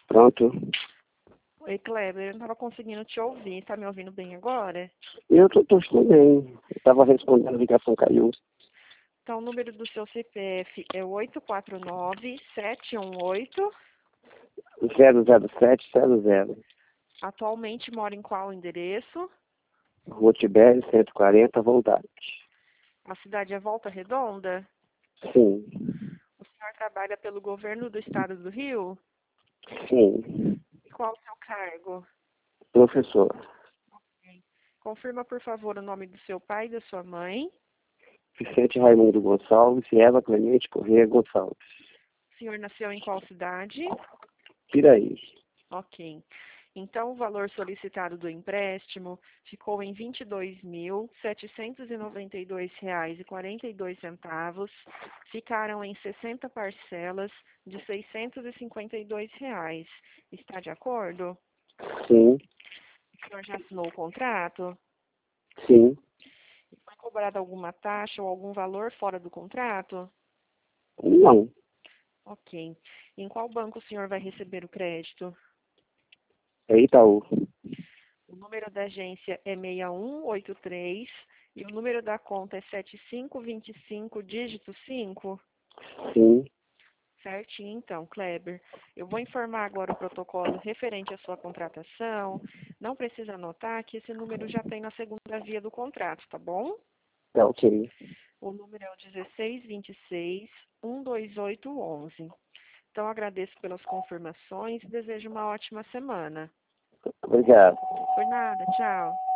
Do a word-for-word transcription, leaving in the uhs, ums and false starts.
Pronto. Oi, Kleber, eu não estava conseguindo te ouvir. Tá me ouvindo bem agora? Eu tô, tô escutando bem. Eu tava respondendo, a ligação caiu. Então, o número do seu C P F é oito quatro nove, sete um oito. zero zero sete zero zero. Atualmente mora em qual endereço? Rua Tibério, cento e quarenta, Vontade. A cidade é Volta Redonda? Sim. O senhor trabalha pelo governo do estado do Rio? Sim. E qual o seu cargo? Professor. Confirma, por favor, o nome do seu pai e da sua mãe. Vicente Raimundo Gonçalves e Eva Clemente Corrêa Gonçalves. O senhor nasceu em qual cidade? Piraí. Ok. Então, o valor solicitado do empréstimo ficou em vinte e dois mil, setecentos e noventa e dois reais e quarenta e dois centavos. Ficaram em sessenta parcelas de seiscentos e cinquenta e dois reais. Está de acordo? Sim. O senhor já assinou o contrato? Sim. Foi cobrada alguma taxa ou algum valor fora do contrato? Não. Ok. Em qual banco o senhor vai receber o crédito? É Itaú. O número da agência é seis um oito três e o número da conta é sete cinco dois cinco, dígito cinco. Sim. Certinho, então, Kleber. Eu vou informar agora o protocolo referente à sua contratação. Não precisa anotar que esse número já tem na segunda via do contrato, tá bom? Tá ok. O número é o dezesseis vinte e seis, um dois oito onze. Então, agradeço pelas confirmações e desejo uma ótima semana. Obrigado. Por nada, tchau.